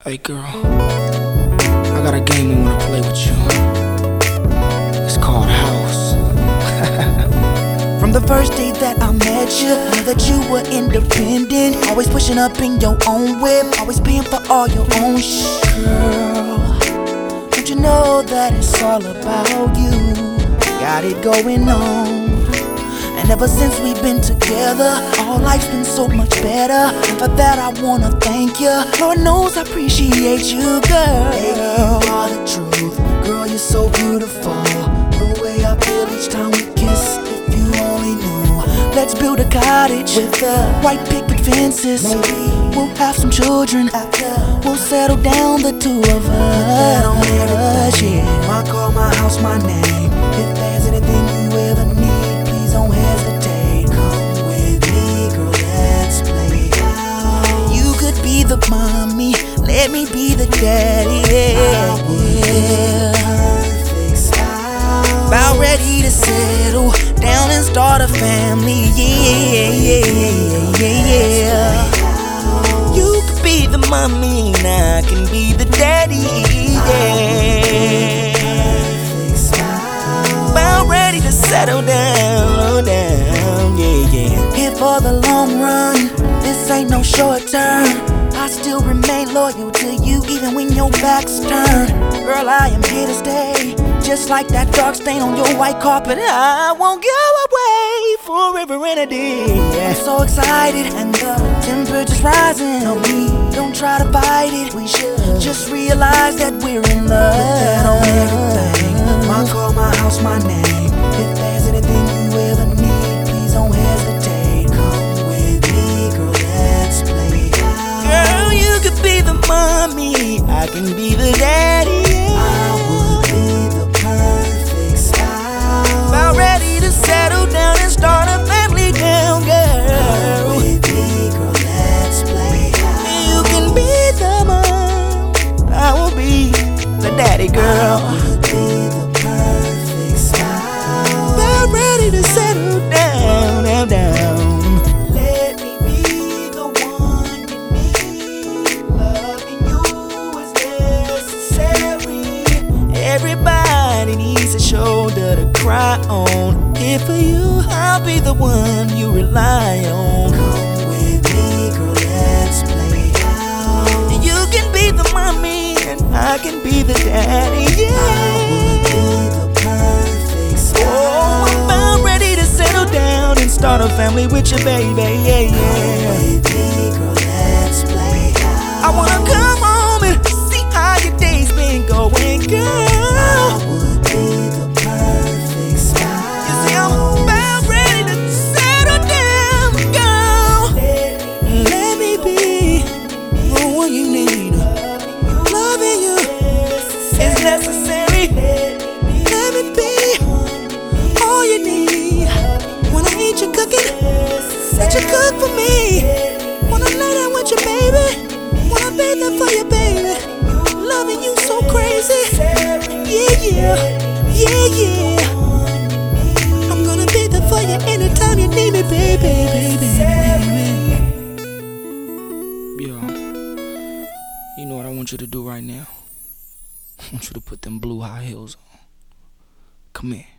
Hey girl, I got a game I wanna play with you. It's called House. From the first day that I met you, knew that you were independent, always pushing up in your own whip, always paying for all your own shit. Girl, don't you know that it's all about you? Got it going on. And ever since we've been together, our life's been so much better. For that I wanna thank you. Lord knows I appreciate you, girl. Baby, you are the truth. Girl, you're so beautiful. The way I feel each time we kiss, if you only knew. Let's build a cottage with white picket fences. Maybe we'll have some children after. We'll settle down, the two of us. On everything, yeah. My car, my house, my name. If there's anything you ever need, please don't hesitate. Come with me, girl, let's play out. You could be the mommy, let me be the daddy. Yeah. About ready to settle down and start a family. Yeah. You could be the mommy and I can be the daddy. Yeah. About ready to settle down, yeah. Here for the long run, this ain't no short term. I still remain loyal to you even when your back's turned. Girl, I am here to stay, just like that dark stain on your white carpet. I won't go away forever and a day. I'm so excited and the temperature's rising on me. Don't try to fight it, we should just realize that we're in love. On everything, my car, my house, my name. If there's anything you ever need, please don't hesitate. Come with me, girl, let's play out. Girl, you could be the mommy, I can be the daddy. I would be the perfect spouse. About ready to settle down and start a family down, girl. Come with me, girl, let's play out. You can be the mom, I will be the daddy, girl. I would be the perfect spouse. About ready to settle down, down. Let me be the one you need. Loving you is necessary. Everybody needs a shoulder to cry on. Here for you, I'll be the one you rely on. Come with me, girl, let's play out. You can be the mommy and I can be the daddy, yeah. I would be the perfect spouse. Oh, I'm about ready to settle down and start a family with you, baby, yeah. Come with me, girl, let's play out. I wanna come home and see how your day's been going, girl. I would be the perfect spouse. You see, I'm about ready to settle down, girl. Let me be the one you need. Loving you is necessary. Let me be all you need. When I eat you cooking, let you cook for me. Wanna lay down with you, baby. Wanna be there for you, baby. Loving you so crazy. Yeah. I'm gonna be there for you anytime you need me, baby. Yo, you know what I want you to do right now? I want you to put them blue high heels on. Come here.